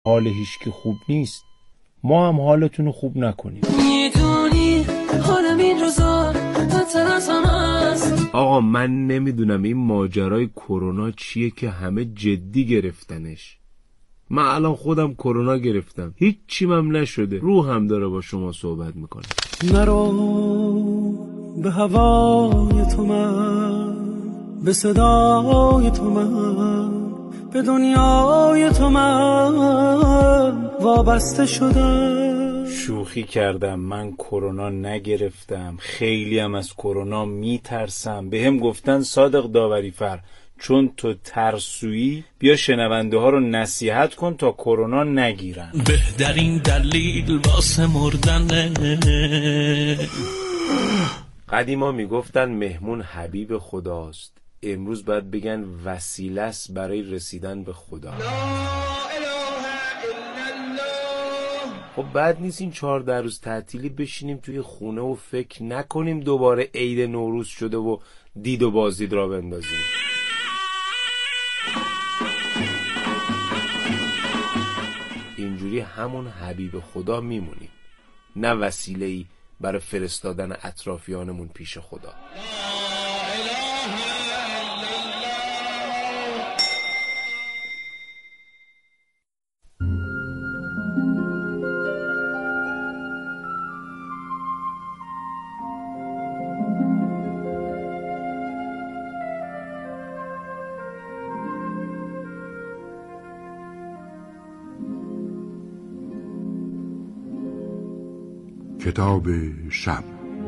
حال هیچکی خوب نیست، ما هم حالتون رو خوب نکنیم. میدونی حالم این روزا است. آقا من نمیدونم این ماجرای کرونا چیه که همه جدی گرفتنش. من الان خودم کرونا گرفتم، هیچیم هم نشده، روحم داره با شما صحبت میکنه. نرو به هوای تو من، به صدای تو من، به دنیای تو من وابسته شدم. شوخی کردم، من کرونا نگرفتم، خیلی هم از کرونا میترسم. بهم گفتن صادق داوری فر چون تو ترسویی بیا شنونده ها رو نصیحت کن تا کرونا نگیرن. بهترین دلیل واسه مردن. قدیما میگفتن مهمون حبیب خداست، امروز باید بگن وسیله است برای رسیدن به خدا. خب بعد نیست این 14 روز تعطیلی بشینیم توی خونه و فکر نکنیم دوباره عید نوروز شده و دید و بازدید را بندازیم. اینجوری همون حبیب خدا میمونیم، نه وسیله‌ای برای فرستادن اطرافیانمون پیش خدا. کتاب شب.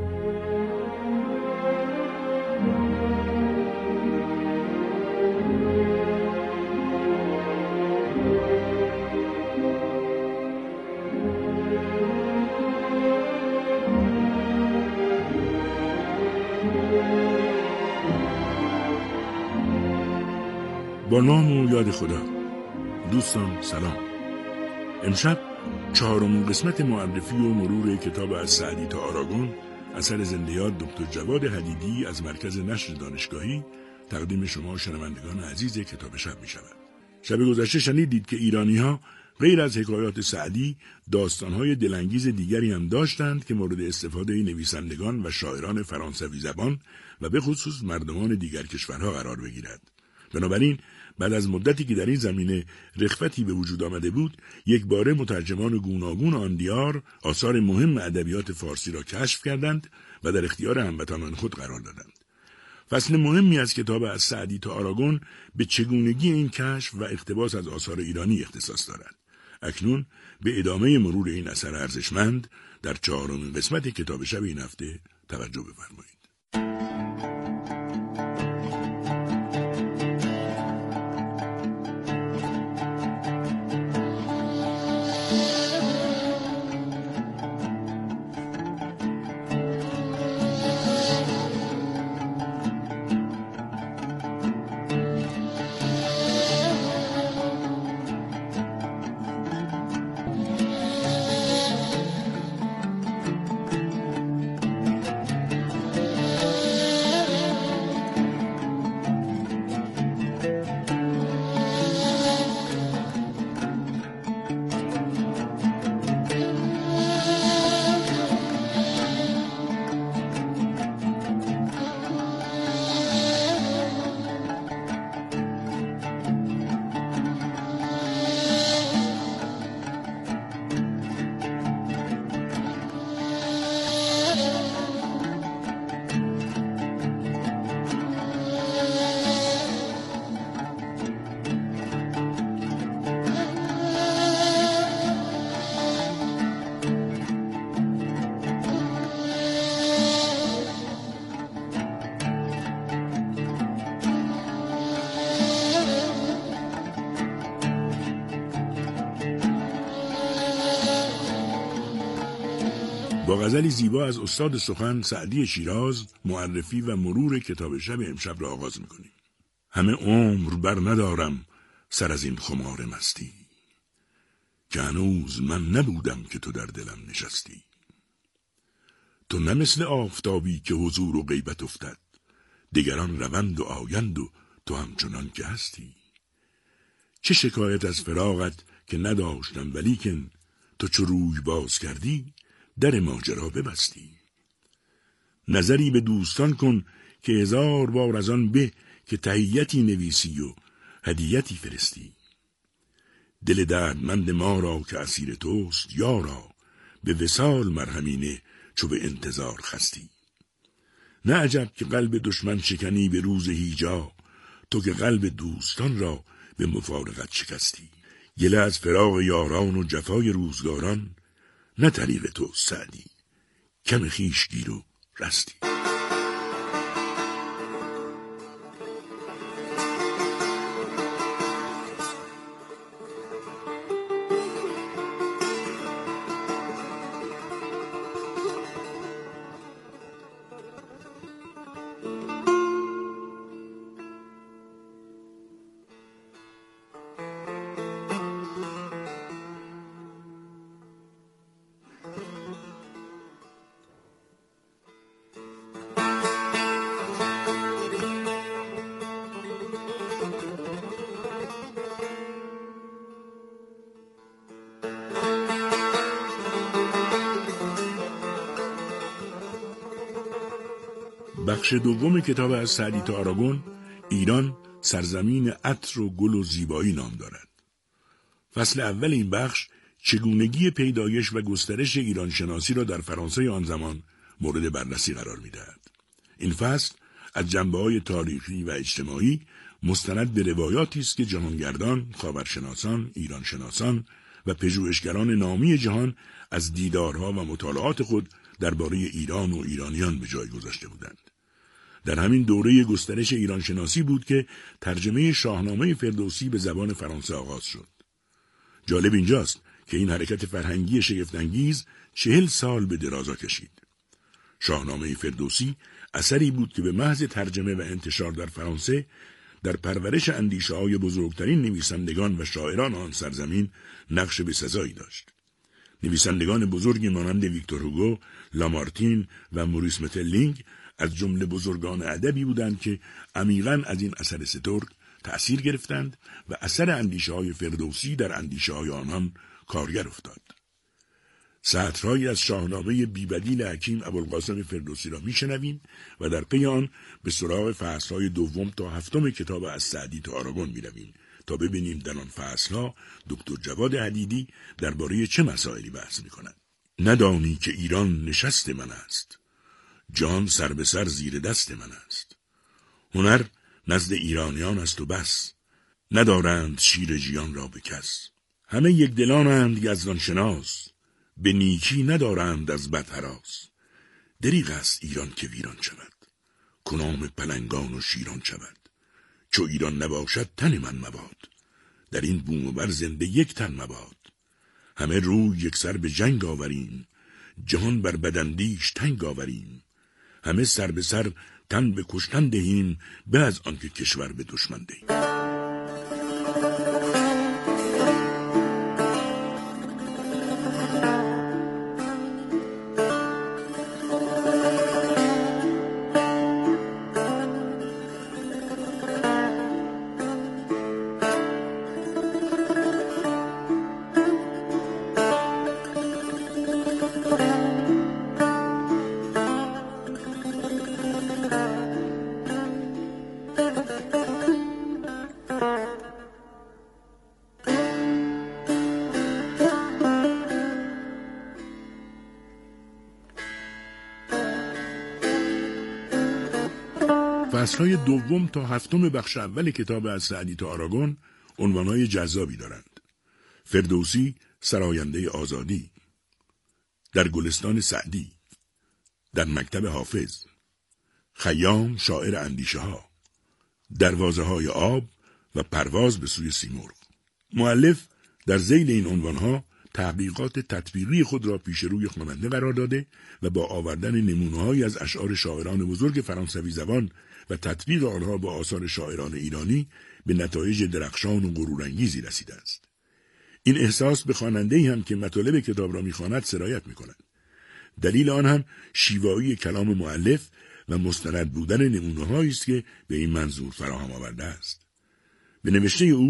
با نام و یاد خدا. دوستان سلام. امشب 4مین قسمت معرفی و مرور کتاب از سعدی تا آراگون اثر زنده‌یاد دکتر جواد حدیدی از مرکز نشر دانشگاهی تقدیم شما شنوندگان عزیز کتاب شب می شود. شب گذشته شنیدید که ایرانی‌ها غیر از حکایات سعدی داستان‌های دلانگیز دیگری هم داشتند که مورد استفاده نویسندگان و شاعران فرانسوی زبان و به خصوص مردمان دیگر کشورها قرار بگیرد. بنابراین بعد از مدتی که در این زمینه رغبتی به وجود آمده بود، یک باره مترجمان گوناگون آن دیار آثار مهم ادبیات فارسی را کشف کردند و در اختیار هموطنان خود قرار دادند. فصل مهمی از کتاب از سعدی تا آراگون به چگونگی این کشف و اقتباس از آثار ایرانی اختصاص دارد. اکنون به ادامه مرور این اثر ارزشمند در 4مین قسمت کتاب شب این هفته توجه بفرمایید. با غزلی زیبا از استاد سخن سعدی شیراز معرفی و مرور کتاب شب امشب را آغاز می‌کنیم. همه عمر بر ندارم سر از این خمار مستی، که هنوز من نبودم که تو در دلم نشستی. تو نه مثل آفتابی که حضور و غیبت افتد، دیگران روند و آیند و تو همچنان که هستی. چه شکایت از فراقت که نداشتم ولیکن تو چو روی باز کردی در ماجرا ببستی. نظری به دوستان کن که 1000 بار از آن به که تحیتی نویسی و هدیتی فرستی. دل دردمند ما را که اسیر توست یارا، به وصال مرهمینه چو به انتظار خستی. نه عجب که قلب دشمن شکنی به روز هیجا، تو که قلب دوستان را به مفارقت شکستی. گله از فراق یاران و جفای روزگاران، نه طریق تو سعدی کم خویش گیر و رستی. بخش دوم کتاب از سعدی تا آراگون، ایران سرزمین عطر و گل و زیبایی نام دارد. فصل اول این بخش چگونگی پیدایش و گسترش ایران شناسی را در فرانسه آن زمان مورد بررسی قرار می‌دهد. این فصل از جنبه‌های تاریخی و اجتماعی مستند به روایاتی است که جهانگردان، خاورشناسان، ایران شناسان و پژوهشگران نامی جهان از دیدارها و مطالعات خود درباره ایران و ایرانیان به جای گذاشته بودند. در همین دوره گسترش ایران شناسی بود که ترجمه شاهنامه فردوسی به زبان فرانسه آغاز شد. جالب اینجاست که این حرکت فرهنگی شگفت‌انگیز 40 سال به درازا کشید. شاهنامه فردوسی اثری بود که به محض ترجمه و انتشار در فرانسه در پرورش اندیشه‌های بزرگترین نویسندگان و شاعران آن سرزمین نقش بسزایی داشت. نویسندگان بزرگی مانند ویکتور هوگو، لامارتین و موریس متلینگ از جمله بزرگان ادبی بودند که عمیقاً از این اثر سترگ تأثیر گرفتند و اثر اندیشه‌های فردوسی در اندیشه‌های آنان کارگر افتاد. سطرهایی از شاهنامه بی‌بدیل حکیم ابوالقاسم فردوسی را میشنویم و در پی آن به سراغ فصل‌های 2 تا 7 کتاب از سعدی تا آراگون میرویم تا ببینیم در آن فصل‌ها دکتر جواد حدیدی درباره چه مسائلی بحث می‌کند. ندانی که ایران نشست من است، جان سر به سر زیر دست من است. هنر نزد ایرانیان است و بس، ندارند شیر ژیان را به کس. همه یک دلانند یزدان شناس، به نیکی ندارند از بد هراس. دریغ است ایران که ویران شود، کنام پلنگان و شیران شود. چو ایران نباشد تن من مباد، در این بوم و بر زنده یک تن مباد. همه روی یک سر به جنگ آوریم، جهان بر بدندیش تنگ آوریم. همه سر به سر تن به کشتن دهیم، به از آنکه کشور به دشمن دهیم. فصل‌های 2 تا 7 بخش اول کتاب از سعدی تا آراگون عنوان‌های جذابی دارند. فردوسی سراینده آزادی، در گلستان سعدی، در مکتب حافظ، خیام شاعر اندیشه‌ها، دروازه‌های آب و پرواز به سوی سیمرغ. مؤلف در ذیل این عنوان‌ها تحقیقات تطبیقی خود را پیش روی خواننده قرار داده و با آوردن نمونه‌هایی از اشعار شاعران بزرگ فرانسوی زبان و تطبیق آنها با آثار شاعران ایرانی به نتایج درخشان و غرورانگیزی رسیده است. این احساس به خواننده‌ای هم که مطالب کتاب را می‌خواند سرایت می‌کند. دلیل آن هم شیوایی کلام مؤلف و مستند بودن نمونه‌هایی است که به این منظور فراهم آورده است. به نوشته او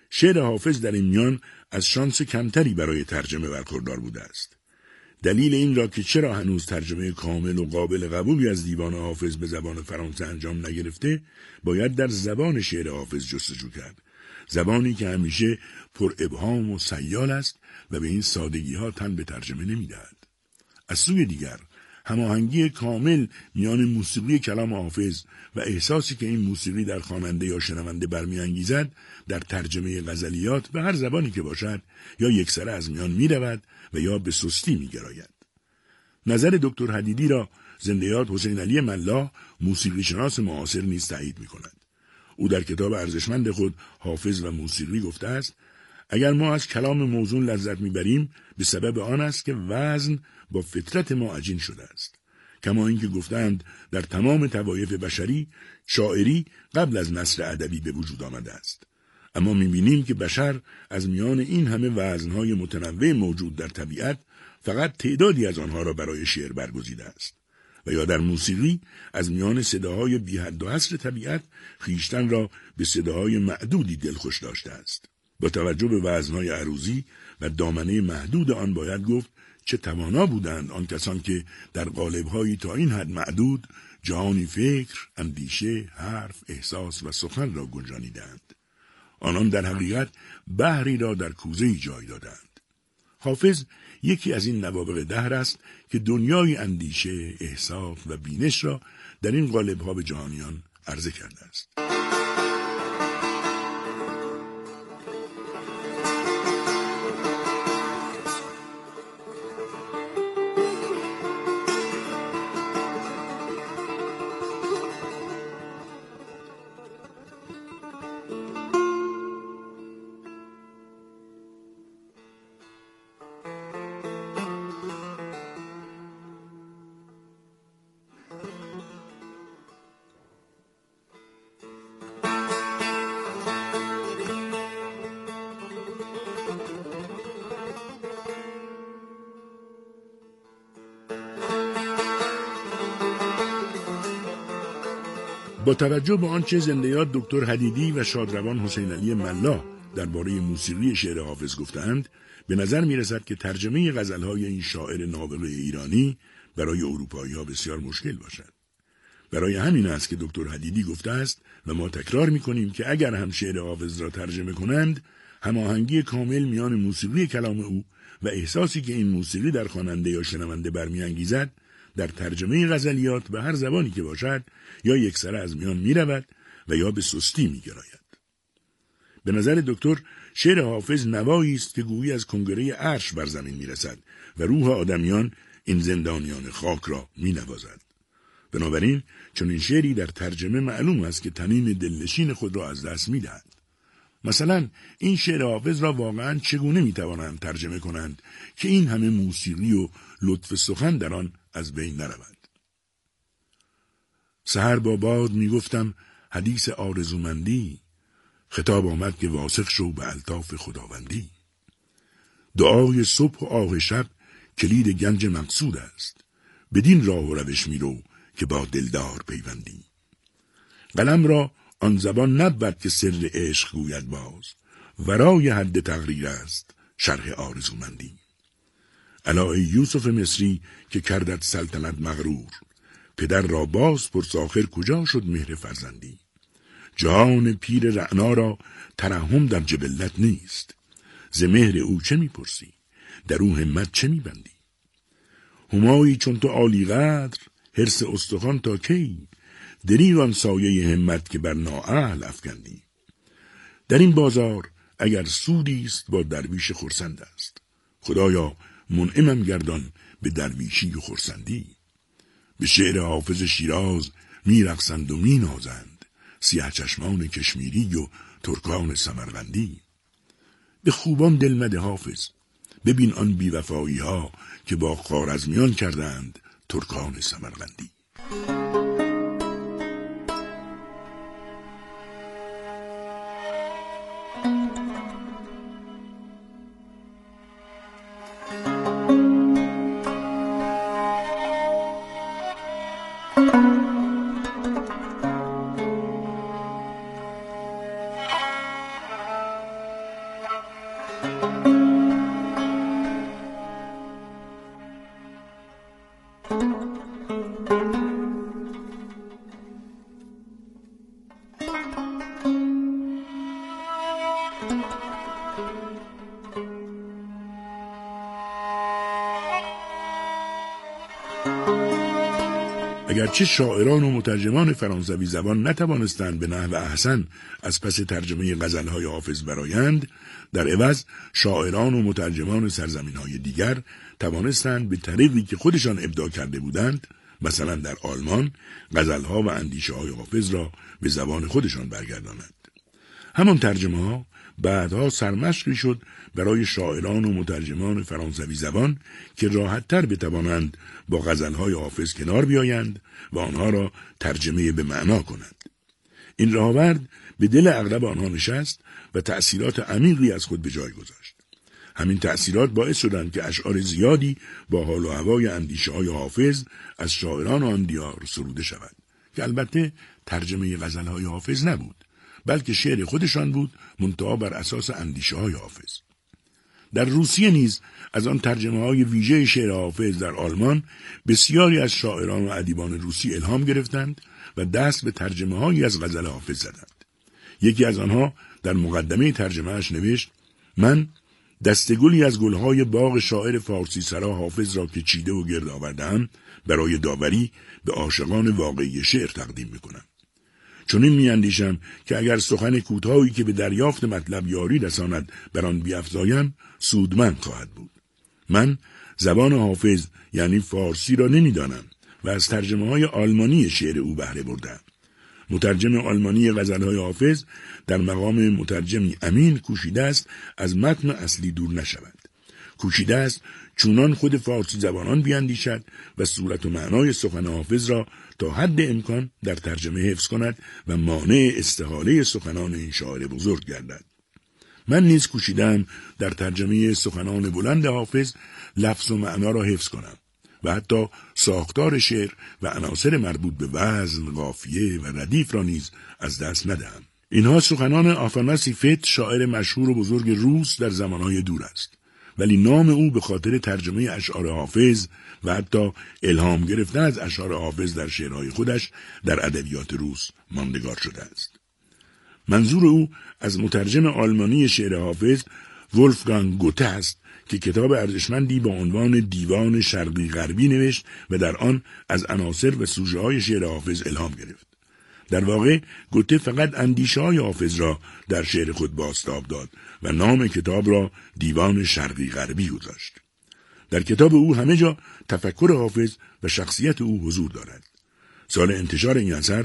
شعر حافظ در این میان از شانس کمتری برای ترجمه برخوردار بوده است. دلیل این را که چرا هنوز ترجمه کامل و قابل قبولی از دیوان حافظ به زبان فرانسه انجام نگرفته، باید در زبان شعر حافظ جستجو کرد. زبانی که همیشه پر ابهام و سیال است و به این سادگی ها تن به ترجمه نمی‌دهد. از سوی دیگر، هماهنگی کامل میان موسیقی کلام حافظ و احساسی که این موسیقی در خواننده یا شنونده برمی‌انگیزد در ترجمه غزلیات به هر زبانی که باشد یا یکسره از میان می‌رود و یا به سستی می‌گراید. نظر دکتر حدیدی را زنده یاد حسین علی ملا، موسیقی شناس معاصر نیز تایید می‌کند. او در کتاب ارزشمند خود حافظ و موسیقی گفته است: اگر ما از کلام موزون لذت می‌بریم به سبب آن است که وزن با فطرت ما عجین شده است. کما اینکه گفتند در تمام طوایف بشری شاعری قبل از نثر ادبی به وجود آمده است. اما می‌بینیم که بشر از میان این همه وزن‌های متنوع موجود در طبیعت فقط تعدادی از آنها را برای شعر برگزیده است. و یا در موسیقی از میان صداهای بی حد و حصر طبیعت خویشتن را به صداهای معدودی دلخوش داشته است. با توجه به وزن‌های عروضی و دامنه محدود آن باید گفت چه توانا بودند آن کسان که در قالب‌هایی تا این حد معدود جهانی فکر، اندیشه، حرف، احساس و سخن را گنجانیدند. آنان در حقیقت بحری را در کوزه‌ای جای دادند. حافظ یکی از این نوابغ دهر است که دنیای اندیشه، احساس و بینش را در این قالب‌ها به جهانیان عرضه کرده است. با توجه به آنچه زنده یاد دکتر حدیدی و شادروان حسین علی ملا درباره موسیقی شعر حافظ گفتند، به نظر می‌رسد که ترجمه غزل‌های این شاعر نابغه ایرانی برای اروپایی‌ها بسیار مشکل باشد. برای همین است که دکتر حدیدی گفته است و ما تکرار می‌کنیم که اگر هم شعر حافظ را ترجمه کنند، هماهنگی کامل میان موسیقی کلام او و احساسی که این موسیقی در خواننده یا شنونده برمی‌انگیزد در ترجمه غزلیات به هر زبانی که باشد یا یکسره از میان می‌رود و یا به سستی می‌گراید. به نظر دکتر شعر حافظ نوایی است که گویی از کنگره عرش بر زمین می‌رسد و روح آدمیان این زندانیان خاک را می‌نوازد. بنابراین چون این شعری در ترجمه معلوم است که طنین دلنشین خود را از دست می‌دهد. مثلا این شعر حافظ را واقعاً چگونه می‌توانند ترجمه کنند که این همه موسیقی و لطف سخن در آن از بین نرود؟ سحر با باد میگفتم حدیث آرزومندی، خطاب آمد که واثق شو به الطاف خداوندی. دعای صبح و آه شب کلید گنج مقصود است، بدین راه و روش میرو که با دلدار پیوندی. قلم را آن زبان نبود که سر عشق گوید باز، ورای حد تقریر است شرح آرزومندی. الا ای یوسف مصری که کردت سلطنت مغرور، پدر را باز پرس آخر کجا شد مهر فرزندی. جان پیر رعنا را ترحم در جبلت نیست، ز مهر او چه میپرسی در او همت چه میبندی. همایی چون تو عالی قدر حرص استخوان تا کی، دریغ آن سایه همت که بر نااهل افکندی. در این بازار اگر سودی است با درویش خرسند است، خدایا منعمم گردان به درویشی و خرسندی. به شعر حافظ شیراز میرقصند و مینازند، سیاه چشمان کشمیری و ترکان سمرقندی. به خوبان دل مده حافظ، ببین آن بیوفایی ها که با خوارزمیان کردند ترکان سمرقندی. اگرچه شاعران و مترجمان فرانسوی زبان نتوانستند به نحو احسن از پس ترجمه غزلهای حافظ برآیند، در عوض شاعران و مترجمان سرزمین‌های دیگر توانستند به طریقی که خودشان ابداع کرده بودند، مثلا در آلمان، غزلها و اندیشه‌های حافظ را به زبان خودشان برگردانند. همان ترجمه‌ها بعدها سرمشقی شد برای شاعران و مترجمان فرانسوی زبان که راحت‌تر بتوانند با غزلهای حافظ کنار بیایند و آنها را ترجمه به معنا کنند. این راهآورد به دل اغلب آنها نشست و تأثیرات عمیقی از خود به جای گذاشت. همین تأثیرات باعث شدند که اشعار زیادی با حال و هوای اندیشه‌های حافظ از شاعران آن دیار سروده شود که البته ترجمه غزلهای حافظ نبود، بلکه شعر خودشان بود، منتها بر اساس اندیشه‌های حافظ. در روسیه نیز از آن ترجمه‌های ویژه شعر حافظ در آلمان بسیاری از شاعران و ادیبان روسی الهام گرفتند و دست به ترجمه‌هایی از غزل حافظ زدند. یکی از آنها در مقدمه ترجمه‌اش نوشت: من دستگلی از گلهای باغ شاعر فارسی سرا حافظ را که چیده و گرد آورده‌ام برای داوری به عاشقان واقعی شعر تقدیم می‌کنم. چنین می‌اندیشم که اگر سخن کوتاهی که به دریافت مطلب یاری رساند بر آن بیفزایم، سودمند خواهد بود. من زبان حافظ یعنی فارسی را نمی‌دانم و از ترجمه‌های آلمانی شعر او بهره بردم. مترجم آلمانی غزل‌های حافظ در مقام مترجمی امین کوشیده است از متن اصلی دور نشود. کوشیده است چونان خود فارسی زبانان بیاندیشد و صورت و معنای سخن حافظ را تا حد امکان در ترجمه حفظ کند و مانع استحاله سخنان این شاعر بزرگ گردد. من نیز کوشیدم در ترجمه سخنان بلند حافظ لفظ و معنا را حفظ کنم و حتی ساختار شعر و عناصر مربوط به وزن، قافیه و ردیف را نیز از دست ندهم. اینها سخنان آفاناسی فت، شاعر مشهور و بزرگ روس در زمانهای دور است، ولی نام او به خاطر ترجمه اشعار حافظ و حتی الهام گرفتن از اشعار حافظ در شعرهای خودش در ادبیات روس ماندگار شده است. منظور او از مترجم آلمانی شعر حافظ ولفگانگ گوته است که کتاب ارزشمندی با عنوان دیوان شرقی غربی نوشت و در آن از عناصر و سوژه‌های شعر حافظ الهام گرفت. در واقع گوته فقط اندیشه‌های حافظ را در شعر خود بازتاب داد و نام کتاب را دیوان شرقی غربی گذاشت. در کتاب او همه جا تفکر حافظ و شخصیت او حضور دارد. سال انتشار این اثر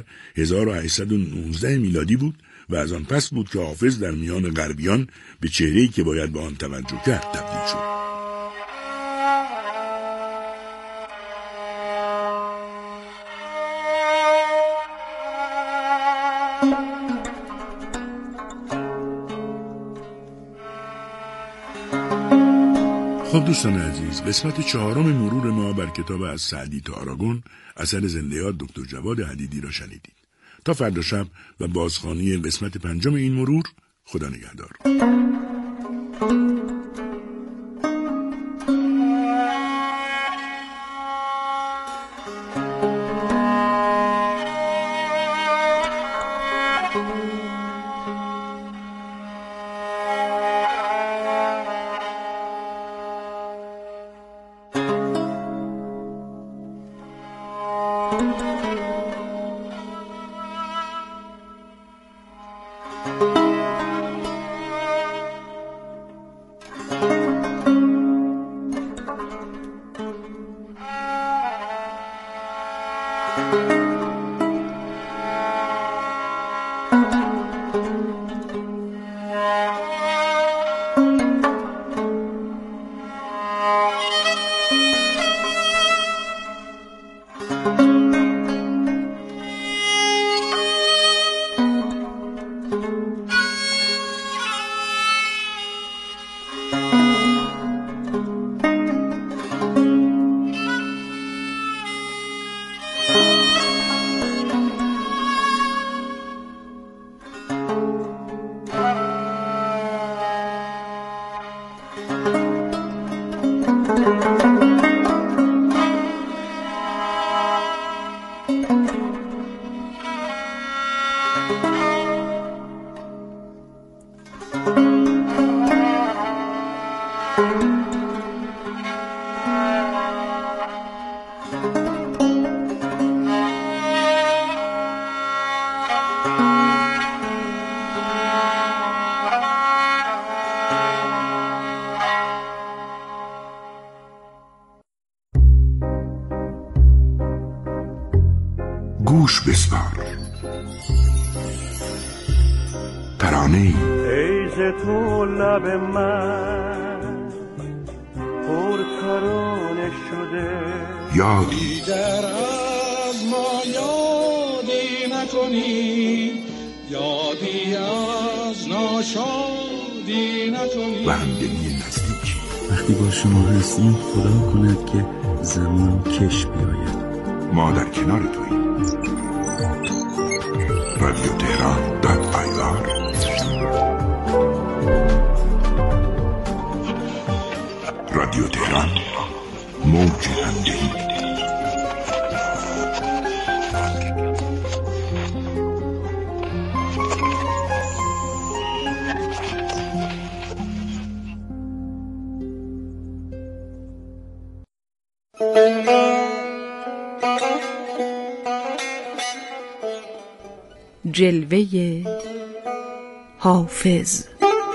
1819 میلادی بود و از آن پس بود که حافظ در میان غربیان به چهره‌ای که باید به آن توجه کرد تبدیل شد. خب دوستان عزیز، قسمت 4 مرور ما بر کتاب از سعدی تا آراگون اثر زنده یاد دکتر جواد حدیدی را شنیدید. تا فردا شب و بازخوانی قسمت 5 این مرور، خدا نگهدار. گوش بسپار. ترانه‌ای ای ز تو لب من پر ترانه شده، یادی دیگر از ما یادی نکنی، یادی از ناشادی نکنی. و همدلی نزدیکی. وقتی با شما هستیم خدا کند که زمان کش بیاید. ما در کنار توییم. رادیو تهران .ir. رادیو تهران، موج همدلی. جلوه حافظ.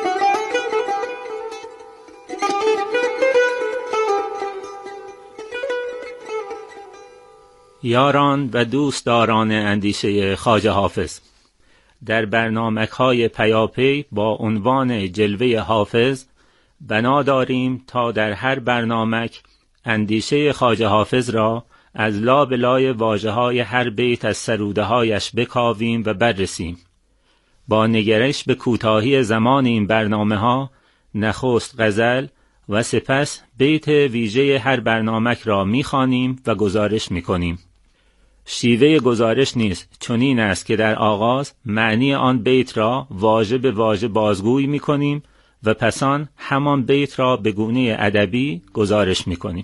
یاران و دوستداران اندیشه خواجه حافظ، در برنامه‌های پیاپی با عنوان جلوه حافظ بنا داریم تا در هر برنامه اندیشه خواجه حافظ را از لا به لای واژه‌های هر بیت از سروده‌هایش بکاویم و بررسیم. با نگرش به کوتاهی زمان این برنامه‌ها نخست غزل و سپس بیت ویژه هر برنامه را می‌خوانیم و گزارش می‌کنیم. شیوه گزارش نیز چنین است که در آغاز معنی آن بیت را واژه به واژه بازگویی می‌کنیم و پسان همان بیت را به گونه ادبی گزارش می‌کنیم.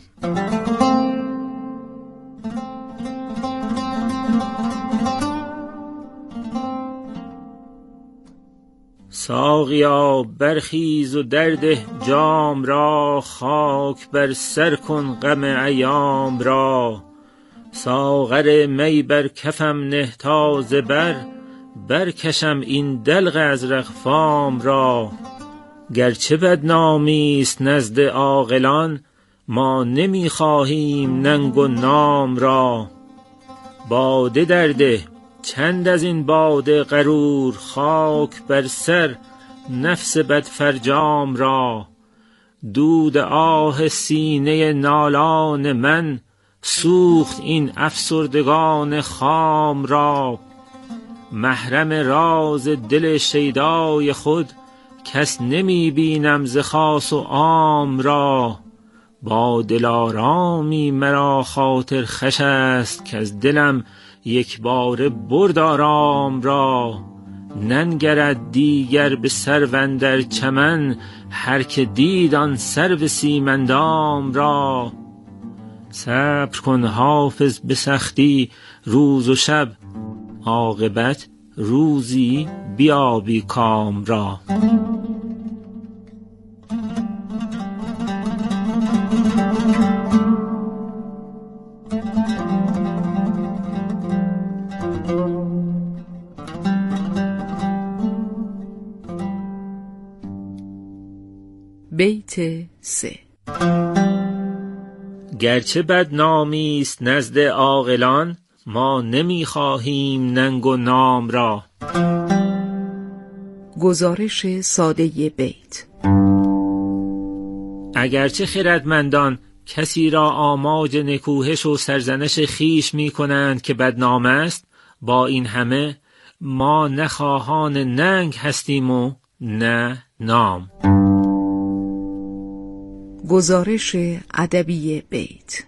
ساقیا برخیز و درده جام را، خاک بر سر کن غم ایام را. ساغر می بر کفم نه تا ز برکشم این دلق ازرق فام را. گرچه بدنامی است نزد عاقلان، ما نمی خواهیم ننگ و نام را. باده درده چند از این باده غرور، خاک بر سر نفس بدفرجام را. دود آه سینه نالان من، سوخت این افسردگان خام را. محرم راز دل شیدای خود، کس نمی بینم ز خاص و عام را. با دلارامی مرا خاطر خوش است، که از دلم یک بار برد آرام را. ننگرد دیگر به سرو اندر چمن، هر که دید آن سرو سیمندام را. صبر کن حافظ به سختی روز و شب، عاقبت روزی بیابی کام را. بیت 3. گرچه بدنامی است نزد عاقلان، ما نمی خواهیم ننگ و نام را. گزارش ساده بیت. اگرچه خردمندان کسی را آماج نکوهش و سرزنش خیش می کنند که بدنام است، با این همه ما نه خواهان ننگ هستیم و نه نام. گزارش ادبی بیت.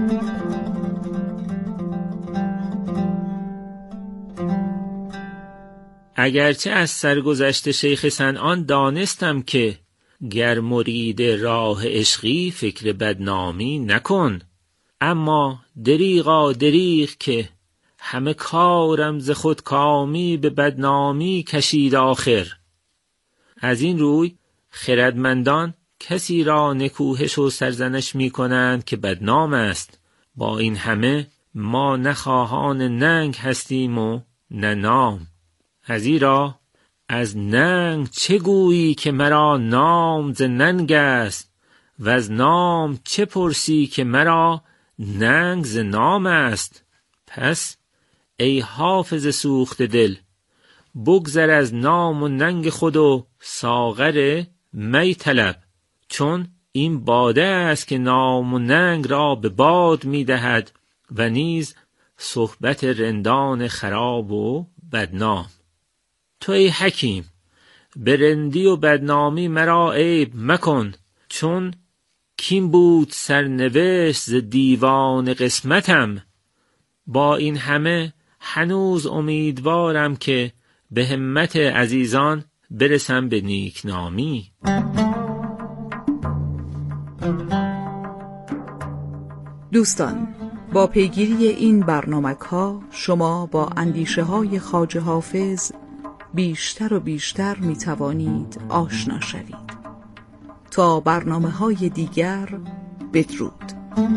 اگرچه از سرگذشت شیخ صنعان دانستم که گر مرید راه عشقی فکر بدنامی نکن، اما دریغا دریغ که همه کارم ز خود کامی به بدنامی کشید آخر. از این روی خردمندان کسی را نکوهش و سرزنش می کنند که بدنام است، با این همه ما نه خواهان ننگ هستیم و نه نام. ازیرا از ننگ چه گویی که مرا نام ز ننگ است، و از نام چه پرسی که مرا ننگ ز نام است. پس ای حافظ سوخت دل، بگذر از نام و ننگ خود و ساغر می طلب. چون این باده است که نام و ننگ را به باد می دهد و نیز صحبت رندان خراب و بدنام. تو ای حکیم به رندی و بدنامی مرا عیب مکن، چون کیم بود سرنوشت ز دیوان قسمتم. با این همه هنوز امیدوارم که به همت عزیزان برسم به نیکنامی. دوستان، با پیگیری این برنامه‌ها شما با اندیشه‌های خواجه حافظ بیشتر و بیشتر می توانید آشنا شوید. تا برنامه‌های دیگر، بدرود.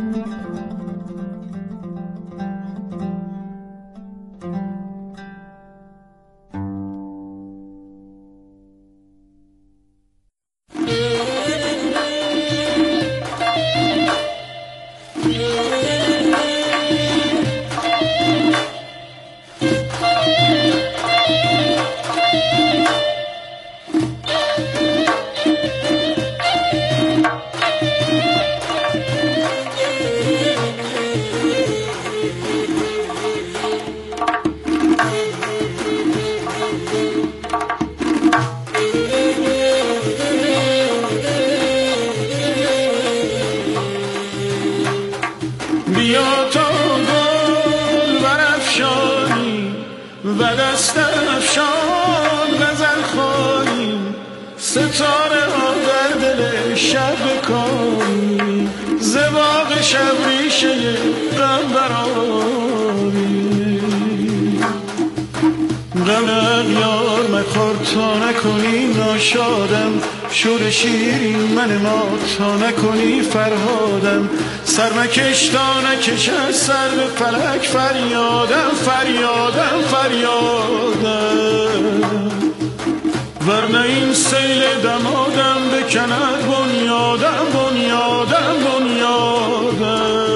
بیا تا گل برافشانی و دست افشان غزل خوانیم، ستاره ها در دل شب بکاری، ز باغ شب ریشه غم برآریم. غم اغیار مخور تا نکنی ناشادم، شور شیرین من ما تا نکنی فرهادم. سر مکش تا نکش از سر به فلک فریادم، فریادم، فریادم. ورنه این سیل دمادم بکند بنیادم، بنیادم، بنیادم.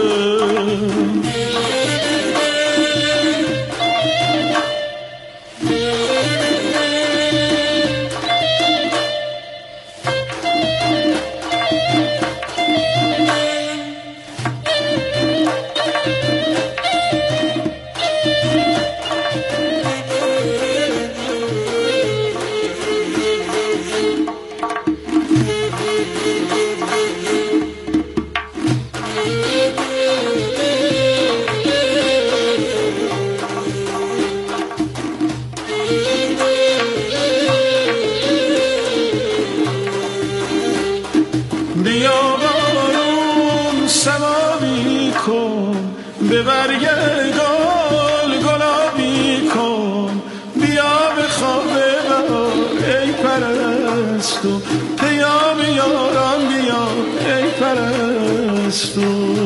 بیا بارون سماوی کن، به برگ گل گلابی کن. بیا به خواب بهار ای پرستو، پیام یاران بیا ای پرستو.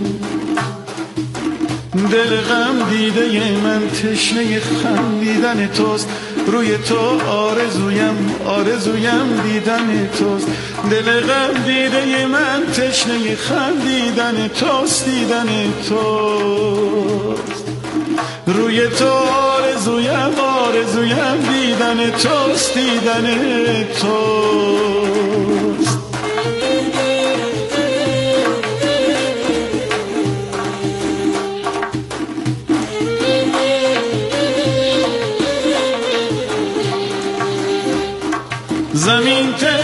دل غم دیده من تشنه خندیدن توست، روی تو آرزویم آرزویم دیدن توست. دل غم دیده من تشنه خندیدن توست، دیدن توست. روی تو آرزویم آرزویم دیدن توست، دیدن توست. زمین